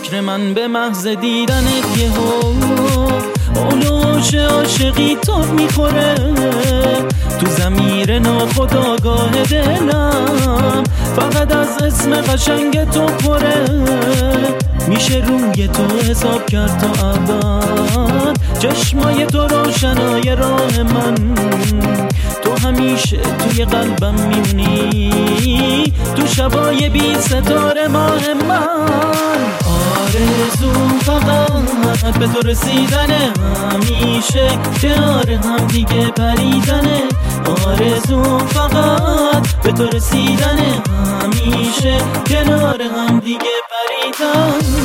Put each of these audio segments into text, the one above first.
فکر من به محض دیدنت یهو اولوش عاشقی تو میخوره تو ضمیر ناخودآگاه دلم، فقط از اسم قشنگ تو پره. میشه روی تو حساب کرد تا ابد، چشمای تو روشنای راه من، تو همیشه توی قلبم میمونی، تو شبای بی ستاره ماه من. آرزو فقط به تو رسیدنه، همیشه کنار هم دیگه پریدنه. آرزو فقط به تو رسیدنه، همیشه کنار هم دیگه پریدنه.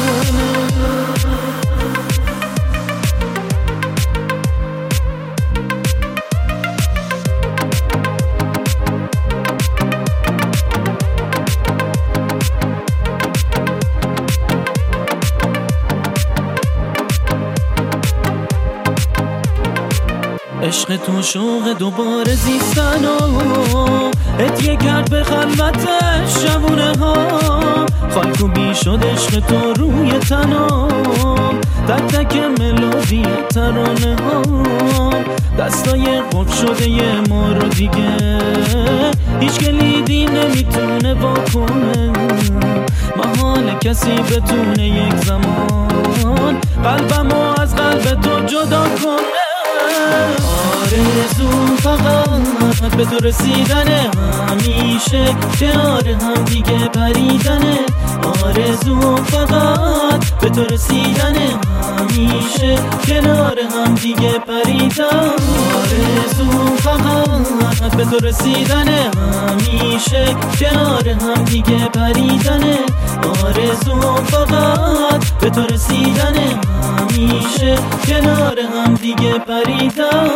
عشق تو شوق دوباره زیستن و هدیه کرد به خلوت شبونه ها، خاک و بی شد عشق تو روی تنام، تک تک ملودی ترانه ها، دستای قفل شده یه ما رو دیگه هیچ کلیدی نمیتونه واکنه، محال کسی بتونه یک زمان قلبمو از قلب تو جدا کنه. آرزو فقط به تو رسیدنه، همیشه کنار هم دیگه پریدنه. آرزو فقط به تو رسیدنه، همیشه کنار هم دیگه پریدن. آرزو فقط به تو رسیدنه، همیشه کنار هم دیگه پریدنه. آرزو فقط به تو رسیدنه، همیشه کنار هم دیگه پریدن.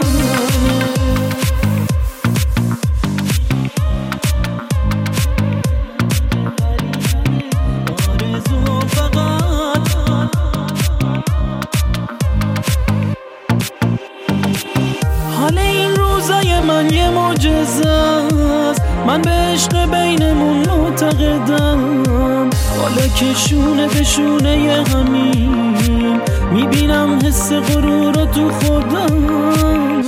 حال این روزای من یه معجزه است، من به عشق بینمون معتقدم، حالا که شونه به شونه همین میبینم حس غرور رو تو خودم.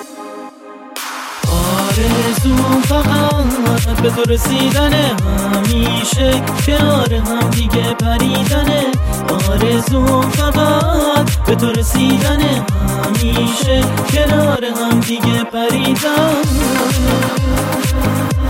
آرزو فقط به تو رسیدنه، همیشه کنار هم دیگه پریدنه. آرزو فقط به تو رسیدنه، همیشه کنار هم دیگه پریدن.